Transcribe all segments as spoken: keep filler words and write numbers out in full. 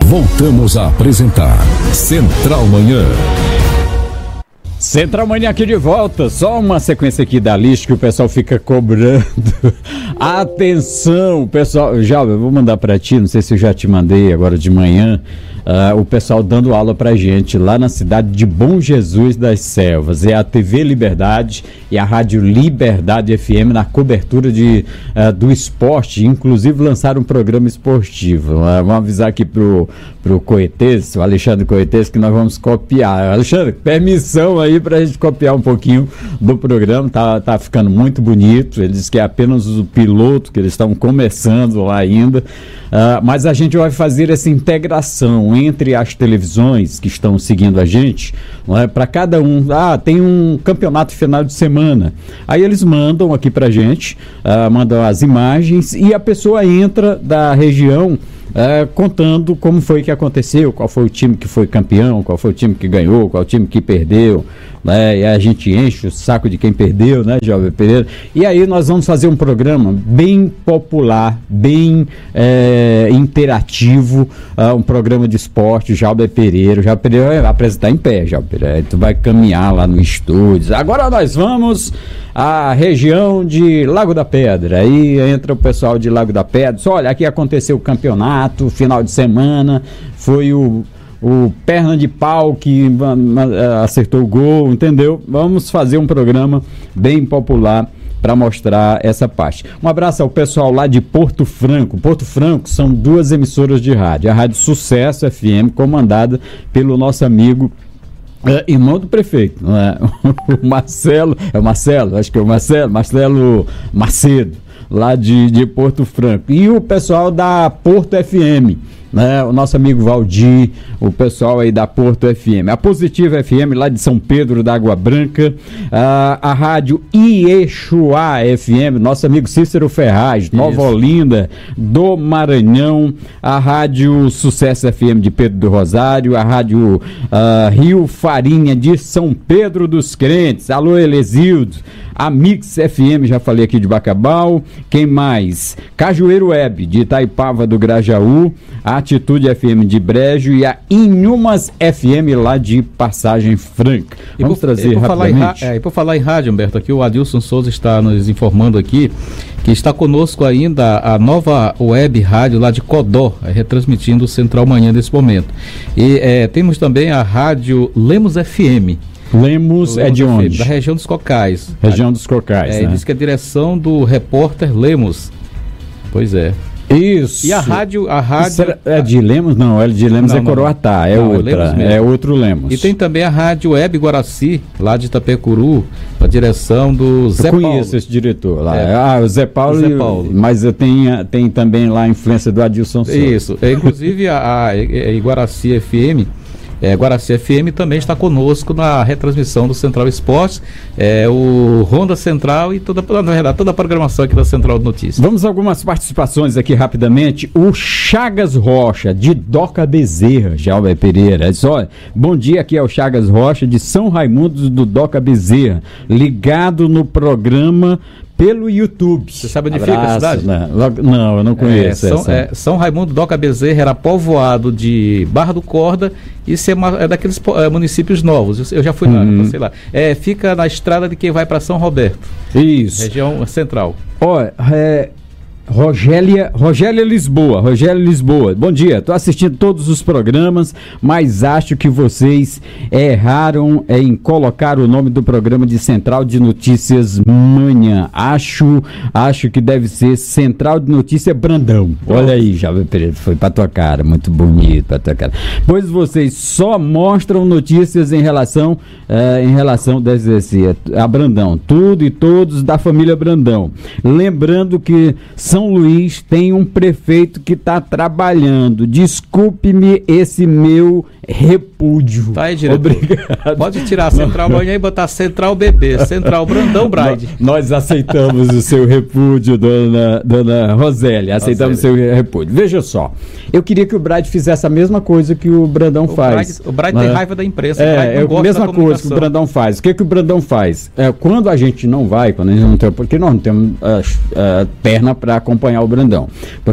Voltamos a apresentar Central Manhã. Central Manhã aqui de volta, só uma sequência aqui da lista que o pessoal fica cobrando. Atenção, pessoal, já eu vou mandar para ti, não sei se eu já te mandei agora de manhã, uh, o pessoal dando aula pra gente lá na cidade de Bom Jesus das Selvas. É a T V Liberdade e a Rádio Liberdade F M na cobertura de, uh, do esporte, inclusive lançaram um programa esportivo. Uh, vamos avisar aqui pro, pro Coetês, o Alexandre Coetês, que nós vamos copiar. Alexandre, permissão aí pra gente copiar um pouquinho do programa, tá, tá ficando muito bonito. Ele diz que é apenas o piloto, que eles estão começando lá ainda, uh, mas a gente vai fazer essa integração entre as televisões que estão seguindo a gente, é, para cada um. Ah, tem um campeonato final de semana, aí eles mandam aqui pra gente, uh, mandam as imagens e a pessoa entra da região É, contando como foi que aconteceu, qual foi o time que foi campeão, qual foi o time que ganhou, qual o time que perdeu, né? E a gente enche o saco de quem perdeu, né, Jovem Pereira? E aí nós vamos fazer um programa bem popular, bem é, interativo, uh, um programa de esporte. Jovem Pereira, Jovem Pereira vai apresentar em pé, Jovem Pereira, tu vai caminhar lá no estúdio. Agora nós vamos à região de Lago da Pedra, aí entra o pessoal de Lago da Pedra, só olha, aqui aconteceu o campeonato, final de semana, foi o, o perna de pau que uh, acertou o gol, entendeu? Vamos fazer um programa bem popular para mostrar essa parte. Um abraço ao pessoal lá de Porto Franco. Porto Franco são duas emissoras de rádio, a Rádio Sucesso F M, comandada pelo nosso amigo É, irmão do prefeito, não é? O Marcelo, é o Marcelo, acho que é o Marcelo, Marcelo Macedo, lá de, de Porto Franco. E o pessoal da Porto F M, né? O nosso amigo Valdir, o pessoal aí da Porto F M. A Positiva F M, lá de São Pedro da Água Branca. A, a rádio Iexuá F M, nosso amigo Cícero Ferraz, Nova Isso. Olinda, do Maranhão. A Rádio Sucesso F M de Pedro do Rosário. A Rádio uh, Rio Farinha de São Pedro dos Crentes. Alô, Elesildo. A Mix F M, já falei aqui de Bacabal. Quem mais? Cajueiro Web, de Itaipava do Grajaú. A Atitude F M de Brejo e a Inhumas F M lá de Passagem Franca. Vamos por, trazer e rapidamente. É, e por falar em rádio, Humberto, aqui o Adilson Souza está nos informando aqui que está conosco ainda a nova web rádio lá de Codó, retransmitindo o Central Manhã nesse momento. E é, temos também a rádio Lemos F M. Lemos, Lemos é de onde? Da região dos Cocais. Região dos Cocais, é, né? Diz que é a direção do repórter Lemos. Pois é. Isso. E a rádio, a rádio é de Lemos? Não, é de Lemos, não, é Coroatá, é não, outra, é, é outro Lemos. E tem também a rádio Web Guaraci, lá de Itapecuru, a direção do Zé Paulo. Eu conheço esse diretor lá. É. Ah, o Zé Paulo, o Zé Paulo. E, mas eu tenho, tem também lá a influência do Adilson Souza. Isso, é, inclusive a, a, a Iguaraci F M, É, Guaraci F M também está conosco na retransmissão do Central Esportes, é, o Ronda Central e toda, na verdade, toda a programação aqui da Central de Notícias. Vamos a algumas participações aqui rapidamente. O Chagas Rocha, de Doca Bezerra, Jovem Pereira. Diz, olha, bom dia, aqui é o Chagas Rocha, de São Raimundo do Doca Bezerra, ligado no programa pelo YouTube. Você sabe onde Abraço, fica a cidade? Não, não, eu não conheço. É, São, é, São Raimundo do Doca Bezerra era povoado de Barra do Corda e é, uma, é daqueles é, municípios novos. Eu, eu já fui lá, hum. sei lá. É, fica na estrada de quem vai para São Roberto. Isso. Região central. Olha, é... Rogélia, Rogélia Lisboa, Rogélia Lisboa, bom dia, estou assistindo todos os programas, mas acho que vocês erraram em colocar o nome do programa de Central de Notícias Manhã, acho, acho que deve ser Central de Notícia Brandão, olha aí, Jovem Pereira, foi pra tua cara, muito bonito pra tua cara, pois vocês só mostram notícias em relação, uh, em relação, deve dizer, a Brandão, tudo e todos da família Brandão, lembrando que são São Luís tem um prefeito que está trabalhando. Desculpe-me esse meu repúdio. Tá aí, diretor. Obrigado. Pode tirar a Central Manhã e botar Central B B, Central Brandão Bride. Nós aceitamos o seu repúdio, dona, dona Rosélia. Aceitamos Rosélia. o seu repúdio. Veja só, eu queria que o Bride fizesse a mesma coisa que o Brandão o faz. Bride, o Bride tem raiva da imprensa. É, é a mesma coisa que o Brandão faz. O que, que o Brandão faz? É, quando a gente não vai, quando a gente não tem, porque nós não temos uh, uh, perna para acompanhar o Brandão, porque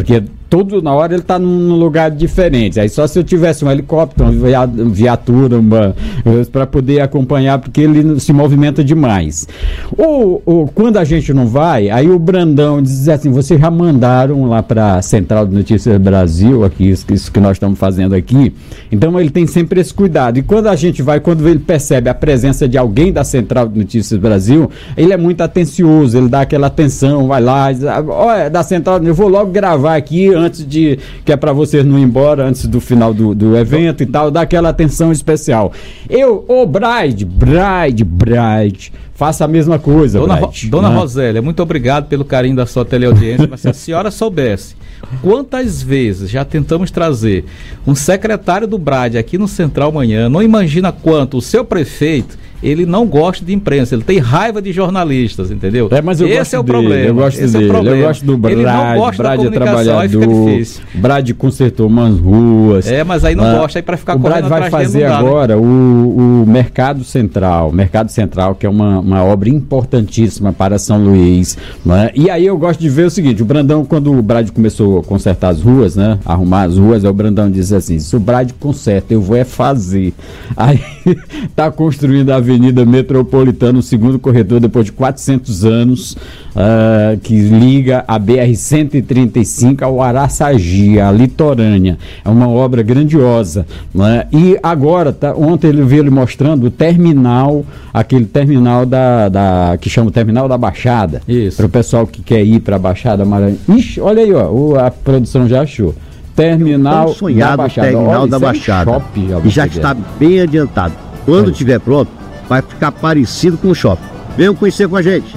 todo na hora ele está num, num lugar diferente. Aí só se eu tivesse um helicóptero, uma viatura, uma, para poder acompanhar, porque ele se movimenta demais. Ou, ou quando a gente não vai, aí o Brandão diz assim, vocês já mandaram lá para a Central de Notícias Brasil, aqui, isso, isso que nós estamos fazendo aqui. Então ele tem sempre esse cuidado. E quando a gente vai, quando ele percebe a presença de alguém da Central de Notícias Brasil, ele é muito atencioso, ele dá aquela atenção, vai lá, diz, olha, da Central, eu vou logo gravar aqui antes de, que é para vocês não ir embora, antes do final do, do evento e tal, dá aquela atenção especial. Eu, ô Bride, Bride, Bride, faça a mesma coisa, Dona, Bride, Ro, Dona né? Rosélia, muito obrigado pelo carinho da sua teleaudiência, mas se a senhora soubesse quantas vezes já tentamos trazer um secretário do Bride aqui no Central Manhã, não imagina quanto o seu prefeito, ele não gosta de imprensa, ele tem raiva de jornalistas, entendeu? É, mas eu Esse gosto é o dele, problema. Eu gosto esse dele, é o problema. Eu gosto do Brade, ele não gosta Brade da é comunicação, aí fica trabalhador, difícil. Brade consertou umas ruas. É, mas aí não ah, gosta, aí para ficar o correndo Brade vai fazer dele, agora né? o, o Mercado Central, Mercado Central, que é uma, uma obra importantíssima para São Luís, né? E aí eu gosto de ver o seguinte, o Brandão, quando o Brade começou a consertar as ruas, né, arrumar as ruas, aí o Brandão diz assim, se o Brade conserta, eu vou é fazer. Aí tá construindo a Avenida Metropolitana, o segundo corredor, depois de quatrocentos anos, uh, que liga a B R cento e trinta e cinco ao Araçagi, a litorânea. É uma obra grandiosa, né? E agora, tá, ontem ele veio ele mostrando o terminal, aquele terminal da, da que chama o Terminal da Baixada. Isso. Para o pessoal que quer ir para a Baixada Maranhão. Ixi, olha aí, ó, o, a produção já achou. Terminal sonhado da Baixada. Terminal olha, da Baixada. É um shopping, e já está bem adiantado. Quando estiver pronto, vai ficar parecido com o shopping. Venham conhecer com a gente.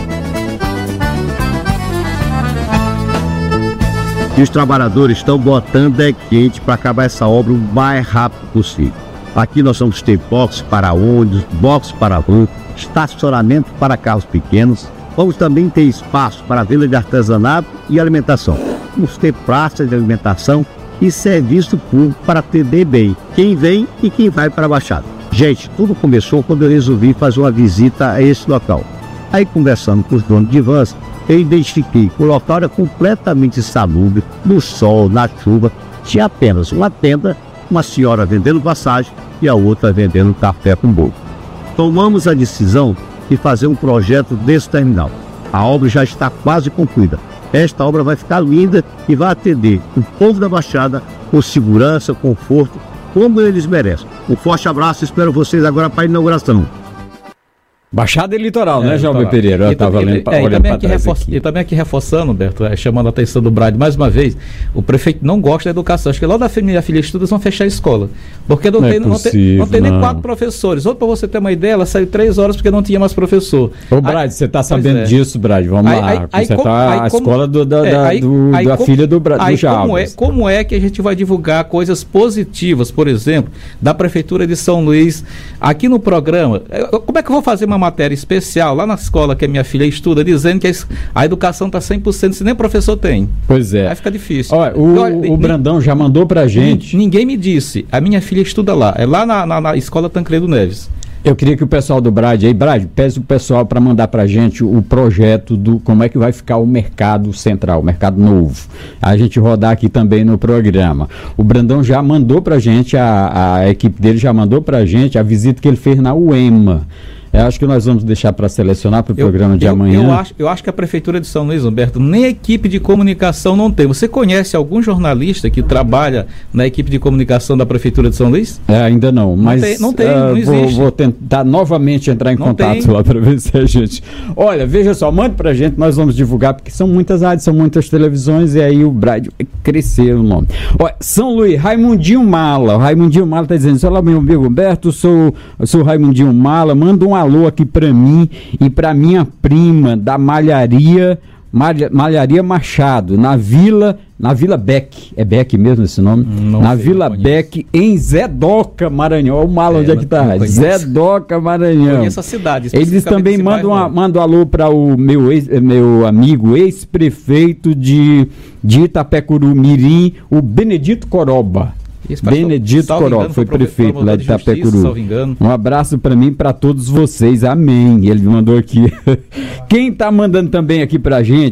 E os trabalhadores estão botando é quente para acabar essa obra o mais rápido possível. Aqui nós vamos ter box para ônibus, box para van, estacionamento para carros pequenos. Vamos também ter espaço para venda de artesanato e alimentação. Vamos ter praça de alimentação e serviço público para atender bem quem vem e quem vai para a Baixada. Gente, tudo começou quando eu resolvi fazer uma visita a esse local. Aí, conversando com os donos de vans, eu identifiquei que o local era completamente insalubre, no sol, na chuva. Tinha apenas uma tenda, uma senhora vendendo passagem e a outra vendendo café com bolo. Tomamos a decisão de fazer um projeto desse terminal. A obra já está quase concluída. Esta obra vai ficar linda e vai atender o povo da Baixada com segurança, conforto, como eles merecem. Um forte abraço, espero vocês agora para a inauguração. Baixada e litoral, é, né, Jovem litoral. Pereira? Eu estava lendo para é, olhando para trás reforça, aqui. E também aqui reforçando, Humberto, é, chamando a atenção do Brade mais uma vez, o prefeito não gosta da educação. Acho que lá da família Filha Estudos vão fechar a escola. Porque não, não, tem, é possível, não, tem, não tem nem quatro professores. Outro, para você ter uma ideia, ela saiu três horas porque não tinha mais professor. Ô, Brade, você está sabendo é. disso, Brade? Vamos aí, lá. Aí, aí, você está a como, escola do, da, é, aí, do, aí, da como, filha do, Bra, aí, do Jabas. Como é, como é que a gente vai divulgar coisas positivas, por exemplo, da Prefeitura de São Luís, aqui no programa? Como é que eu vou fazer uma matéria especial lá na escola que a minha filha estuda, dizendo que a educação está cem por cento, se nem professor tem? Pois é. Aí fica difícil. Olha, o, Olha, o Brandão já mandou pra gente. Ninguém me disse. A minha filha estuda lá. É lá na, na, na escola Tancredo Neves. Eu queria que o pessoal do Brade aí, Brade, peça o pessoal para mandar pra gente o projeto do como é que vai ficar o mercado central, o mercado novo. A gente rodar aqui também no programa. O Brandão já mandou pra gente, a, a equipe dele já mandou pra gente a visita que ele fez na U E M A. Eu acho que nós vamos deixar para selecionar para o programa de eu, amanhã. Eu acho, eu acho que a Prefeitura de São Luís, Humberto, nem a equipe de comunicação não tem. Você conhece algum jornalista que trabalha na equipe de comunicação da Prefeitura de São Luís? É, ainda não, mas não tem, não, tem, uh, não vou, existe. Vou tentar novamente entrar em não contato tem. lá para ver se a gente... Olha, veja só, mande para a gente, nós vamos divulgar, porque são muitas rádios, são muitas televisões, e aí o Brade vai crescer o nome. Olha, São Luís, Raimundinho Mala, o Raimundinho Mala está dizendo, olá meu amigo Humberto, sou, sou o Raimundinho Mala, manda um alô aqui para mim e para minha prima da Malharia, Malha, Malharia Machado, na Vila, na Vila Beck, é Beck mesmo esse nome? Não na sei, Vila Beck, em Zedoca, Maranhão. Olha o Mala é, onde é que tá. Zedoca, Maranhão. Conheço a cidade. Eles também mandam manda um alô para o meu, ex, meu amigo ex-prefeito de, de Itapecuru Mirim, o Benedito Coroba. Isso, Benedito Coroba, foi prefeito lá de Itapecuru. Um abraço para mim e para todos vocês, amém. Ele mandou aqui. Quem tá mandando também aqui pra gente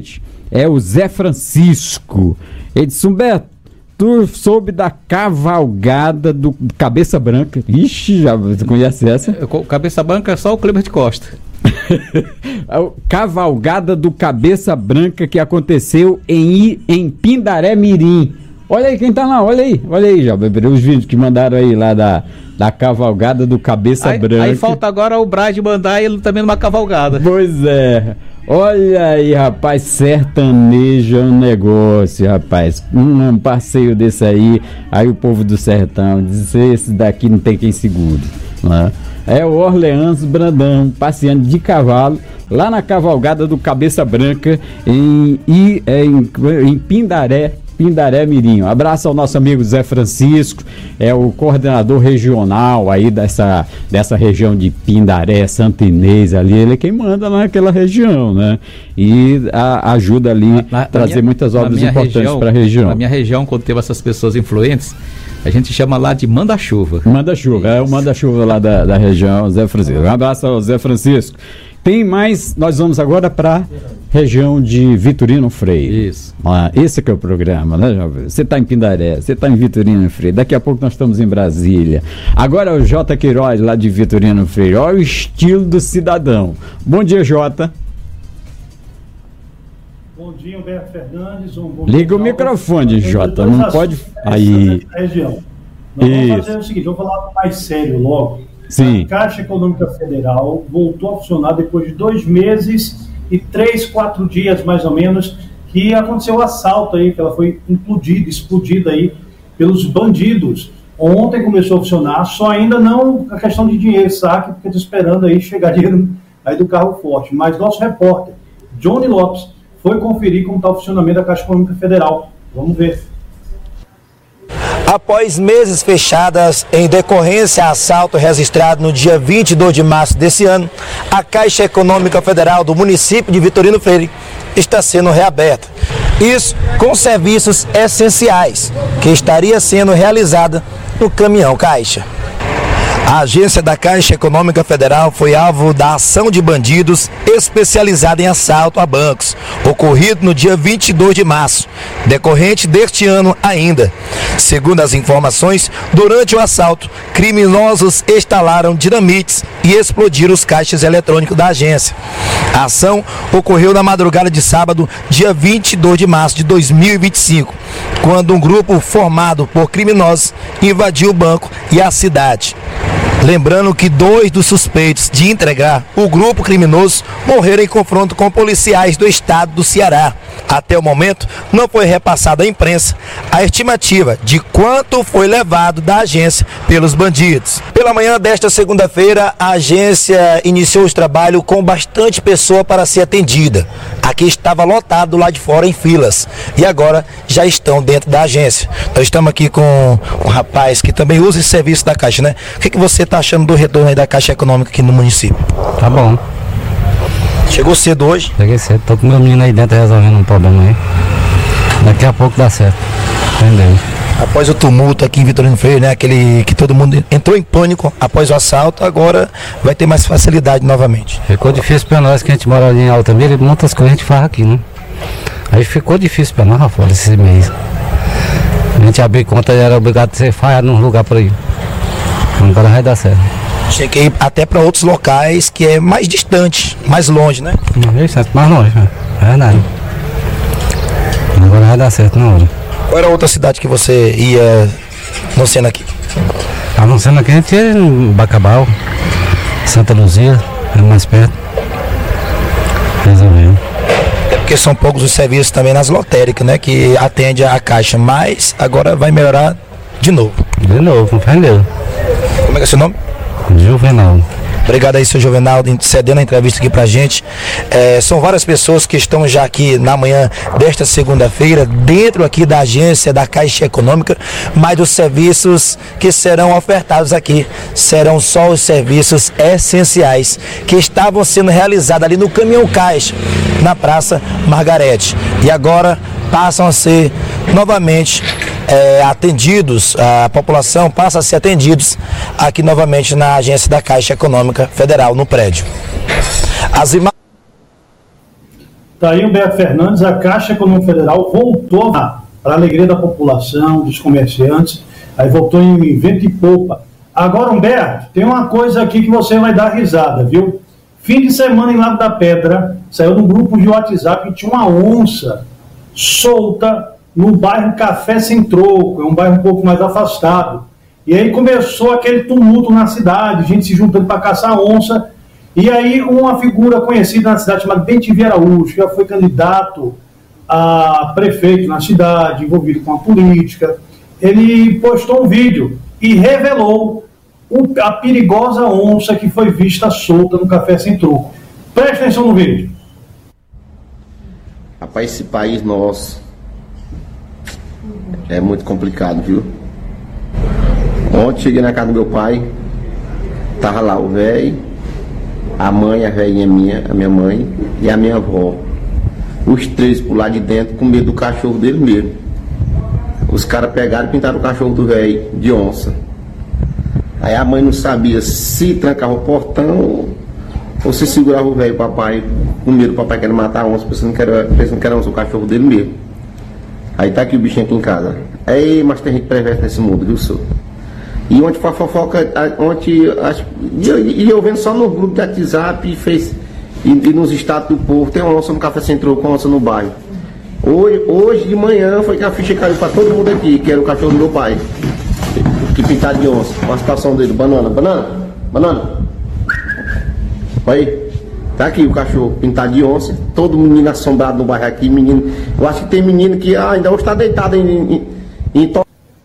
é o Zé Francisco. Ele disse, Humberto, tu soube da cavalgada do Cabeça Branca? Ixi, já você conhece essa? Cabeça Branca é só o Cleber de Costa. Cavalgada do Cabeça Branca que aconteceu em, em Pindaré Mirim. Olha aí quem tá lá, olha aí, olha aí já, os vídeos que mandaram aí lá da, da cavalgada do Cabeça aí, Branca. Aí falta agora o Brad mandar ele também numa cavalgada. Pois é. Olha aí, rapaz, sertanejo é um negócio, rapaz. Um, um passeio desse aí, aí o povo do sertão diz, esse daqui não tem quem segure, né? É o Orleans Brandão passeando de cavalo lá na cavalgada do Cabeça Branca em, em, em, em Pindaré, Pindaré Mirim. Um abraço ao nosso amigo Zé Francisco, é o coordenador regional aí dessa, dessa região de Pindaré, Santa Inês ali, ele é quem manda naquela região, né? E a, ajuda ali a trazer minha, muitas obras importantes para a região. Na minha região, quando teve essas pessoas influentes, a gente chama lá de manda-chuva. Manda-chuva, é o manda-chuva lá da, da região, Zé Francisco. Um abraço ao Zé Francisco. Tem mais, nós vamos agora para região de Vitorino Freire. Isso. Ah, esse que é o programa, né, Jovem? Você está em Pindaré, você está em Vitorino Freire, daqui a pouco nós estamos em Brasília. Agora é o Jota Queiroz, lá de Vitorino Freire. Olha o estilo do cidadão. Bom dia, Jota. Bom dia, Humberto Fernandes. Um bom Liga dia, o microfone, Jota, não pode... Aí. Região. Nós vamos fazer o seguinte, vamos falar mais sério logo. Sim. A Caixa Econômica Federal voltou a funcionar depois de dois meses e três, quatro dias, mais ou menos, que aconteceu o assalto aí, que ela foi implodida, explodida aí pelos bandidos. Ontem começou a funcionar, só ainda não a questão de dinheiro, saque, porque estou esperando aí chegar dinheiro aí do carro forte. Mas nosso repórter, Johnny Lopes, foi conferir como está o funcionamento da Caixa Econômica Federal. Vamos ver. Após meses fechadas em decorrência a assalto registrado no dia vinte e dois de março desse ano, a Caixa Econômica Federal do município de Vitorino Freire está sendo reaberta. Isso com serviços essenciais, que estaria sendo realizada no caminhão Caixa. A agência da Caixa Econômica Federal foi alvo da ação de bandidos especializada em assalto a bancos, ocorrido no dia vinte e dois de março, decorrente deste ano ainda. Segundo as informações, durante o assalto, criminosos instalaram dinamites e explodiram os caixas eletrônicos da agência. A ação ocorreu na madrugada de sábado, dia vinte e dois de março de dois mil e vinte e cinco, quando um grupo formado por criminosos invadiu o banco e a cidade. Lembrando que dois dos suspeitos de entregar o grupo criminoso morreram em confronto com policiais do estado do Ceará. Até o momento, não foi repassada à imprensa a estimativa de quanto foi levado da agência pelos bandidos. Pela manhã desta segunda-feira, a agência iniciou os trabalhos com bastante pessoa para ser atendida. Aqui estava lotado lá de fora em filas e agora já estão dentro da agência. Nós estamos aqui com um rapaz que também usa esse serviço da Caixa, né? O que, que você está achando do retorno aí da Caixa Econômica aqui no município? Tá bom. Chegou cedo hoje? Cheguei cedo, tô com meu menino aí dentro resolvendo um problema aí. Daqui a pouco dá certo. Entendeu? Após o tumulto aqui em Vitorino Freire, né? Aquele que todo mundo entrou em pânico após o assalto, agora vai ter mais facilidade novamente. Ficou difícil pra nós que a gente mora ali em Altamira e muitas coisas a gente faz aqui, né? Aí ficou difícil pra nós, Rafael, esses meses. A gente abrir conta e era obrigado a ser falhado num lugar por aí. Agora vai dar certo. Cheguei até para outros locais que é mais distante, mais longe, né? Não é certo, mais longe, né? É verdade. Agora vai dar certo na hora. Qual era a outra cidade que você ia anunciando aqui? Anunciando aqui a gente ia em Bacabal, Santa Luzia, é mais perto. Resolveu. É porque são poucos os serviços também nas lotéricas, né? Que atende a Caixa, mas agora vai melhorar de novo. De novo, entendeu? Como é que é seu nome? Juvenal. Obrigado aí, seu Juvenal, cedendo a entrevista aqui pra gente. É, são várias pessoas que estão já aqui na manhã desta segunda-feira, dentro aqui da agência da Caixa Econômica, mas os serviços que serão ofertados aqui serão só os serviços essenciais que estavam sendo realizados ali no Caminhão Caixa, na Praça Margarete. E agora passam a ser novamente É, atendidos, a população passa a ser atendidos aqui novamente na agência da Caixa Econômica Federal, no prédio. As imagens... Está aí o Humberto Fernandes, a Caixa Econômica Federal voltou para a alegria da população, dos comerciantes, aí voltou em vento e poupa. Agora, Humberto, tem uma coisa aqui que você vai dar risada, viu? Fim de semana em Lago da Pedra, saiu num grupo de WhatsApp que tinha uma onça solta no bairro Café Sem Troco, é um bairro um pouco mais afastado. E aí começou aquele tumulto na cidade, gente se juntando para caçar onça. E aí uma figura conhecida na cidade chamada Bentivi Araújo, que já foi candidato a prefeito na cidade, envolvido com a política, ele postou um vídeo e revelou a perigosa onça que foi vista solta no Café Sem Troco. Preste atenção no vídeo. Rapaz, esse país nosso é muito complicado, viu? Ontem cheguei na casa do meu pai, tava lá o velho, a mãe, a velhinha minha, a minha mãe e a minha avó. Os três por lá de dentro com medo do cachorro dele mesmo. Os caras pegaram e pintaram o cachorro do velho de onça. Aí a mãe não sabia se trancava o portão ou se segurava o velho, papai, com medo do papai querer matar a onça, pensando que era, pensando que era onça, o cachorro dele mesmo. Aí tá aqui o bichinho aqui em casa. Ei, mas tem gente perversa nesse mundo, viu, senhor? E ontem foi a fofoca, ontem, e eu vendo só no grupo de WhatsApp e, fez, e, e nos status do povo, tem uma onça no Café Central com onça no bairro. Hoje, hoje de manhã foi que a ficha caiu para todo mundo aqui, que era o cachorro do meu pai, que pintado de onça, com a situação dele, banana, banana, banana. Olha aí, tá aqui o cachorro pintado de onça, todo menino assombrado no bairro aqui, menino, eu acho que tem menino que ah, ainda hoje está deitado em... em, em to...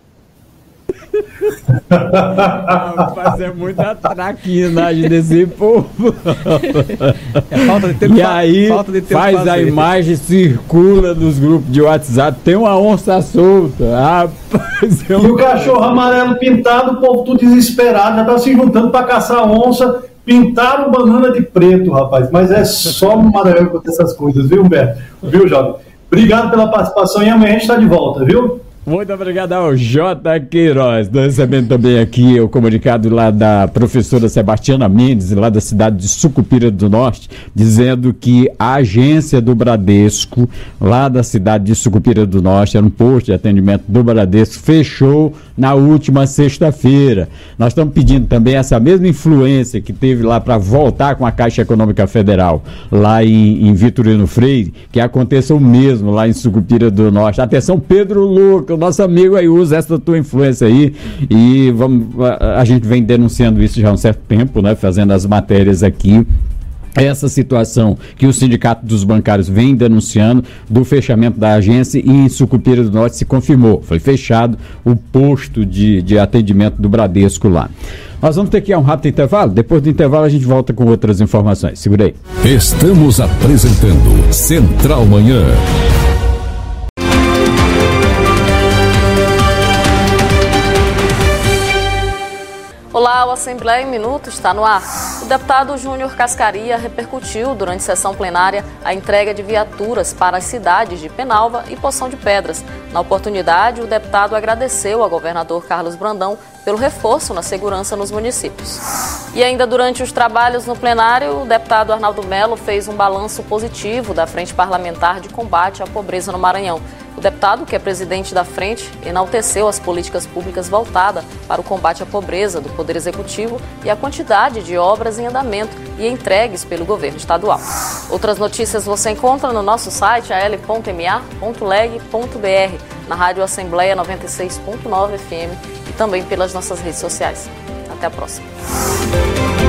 Rapaz, é muita traquinagem desse povo. É falta de ter e fa- aí falta de ter faz fazer. a imagem, circula nos grupos de WhatsApp, tem uma onça solta. Rapaz, é um... E o cachorro amarelo pintado, o povo tudo desesperado, já tá se juntando para caçar onça, pintaram banana de preto, rapaz. Mas é só maravilha com essas coisas, viu, Humberto? Viu, jovem? Obrigado pela participação e amanhã a gente está de volta, viu? Muito obrigado ao J. Queiroz. Nós recebendo também aqui o comunicado lá da professora Sebastiana Mendes, lá da cidade de Sucupira do Norte, dizendo que a agência do Bradesco, lá da cidade de Sucupira do Norte, era um posto de atendimento do Bradesco, fechou na última sexta-feira. Nós estamos pedindo também essa mesma influência que teve lá para voltar com a Caixa Econômica Federal, lá em, em Vitorino Freire, que aconteça o mesmo lá em Sucupira do Norte. Atenção, Pedro Lucas, o nosso amigo aí, usa essa tua influência aí e vamos, a, a gente vem denunciando isso já há um certo tempo, né, fazendo as matérias aqui. Essa situação que o Sindicato dos Bancários vem denunciando do fechamento da agência e em Sucupira do Norte se confirmou, foi fechado o posto de, de atendimento do Bradesco lá. Nós vamos ter que ir a um rápido intervalo, depois do intervalo a gente volta com outras informações, segura aí. Estamos apresentando Central Manhã. Olá, o Assembleia em Minutos está no ar. O deputado Júnior Cascaria repercutiu durante sessão plenária a entrega de viaturas para as cidades de Penalva e Poção de Pedras. Na oportunidade, o deputado agradeceu ao governador Carlos Brandão pelo reforço na segurança nos municípios. E ainda durante os trabalhos no plenário, o deputado Arnaldo Melo fez um balanço positivo da Frente Parlamentar de Combate à Pobreza no Maranhão. O deputado, que é presidente da frente, enalteceu as políticas públicas voltadas para o combate à pobreza do Poder Executivo e a quantidade de obras em andamento e entregues pelo governo estadual. Outras notícias você encontra no nosso site a l ponto m a ponto leg ponto b r, na Rádio Assembleia noventa e seis ponto nove F M e também pelas nossas redes sociais. Até a próxima.